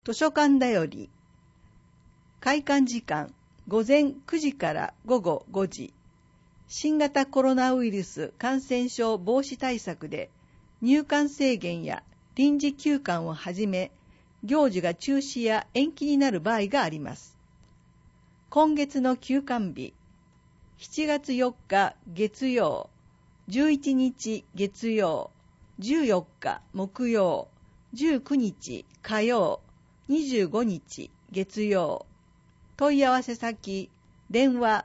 図書館だより。開館時間午前9時から午後5時。新型コロナウイルス感染症防止対策で入館制限や臨時休館をはじめ、行事が中止や延期になる場合があります。今月の休館日、7月4日月曜、11日月曜、14日木曜、19日火曜、25日月曜。問い合わせ先、電話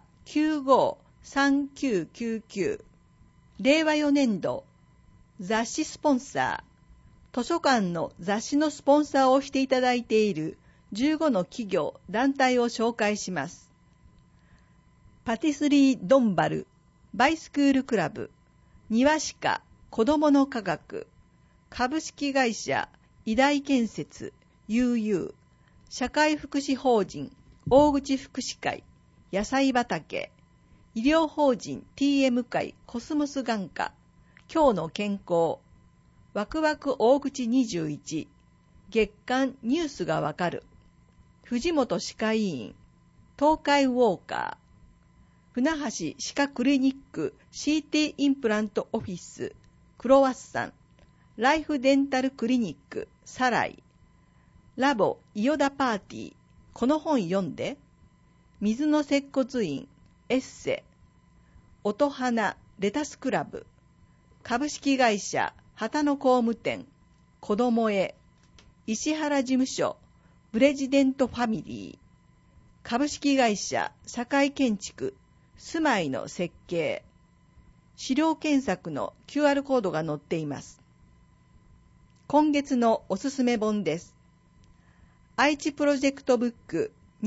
953999。令和4年度、雑誌スポンサー、図書館の雑誌のスポンサーをしていただいている15の企業、団体を紹介します。パティスリードンバル、バイスクールクラブ、庭歯科、子どもの科学、株式会社、医大建設、UU、社会福祉法人、大口福祉会、野菜畑、医療法人 TM 会コスモス眼科、今日の健康、ワクワク大口21、月刊ニュースがわかる、藤本歯科医院、東海ウォーカー、船橋歯科クリニック CT インプラントオフィス、クロワッサン、ライフデンタルクリニック、サライ、ラボ伊予田パーティー、この本読んで、水の接骨院、エッセ、音花レタスクラブ、株式会社旗野工務店、子どもへ、石原事務所、プレジデントファミリー、株式会社堺建築、住まいの設計、資料検索の QR コードが載っています。今月のおすすめ本です。愛知プロジェクトブック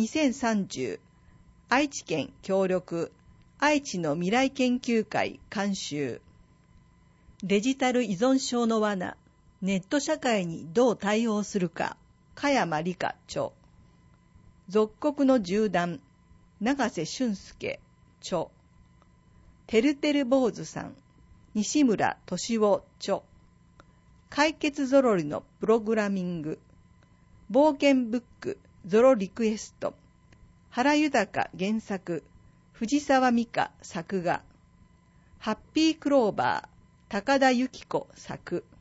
2030、愛知県協力、愛知の未来研究会監修。デジタル依存症の罠、ネット社会にどう対応するか、香山理香著。属国の銃弾、永瀬俊介著。てるてる坊主さん、西村敏夫著。解決ぞろりのプログラミング、冒険ブックゾロリクエスト、原豊原作、藤沢美香作画、ハッピークローバー高田由紀子作。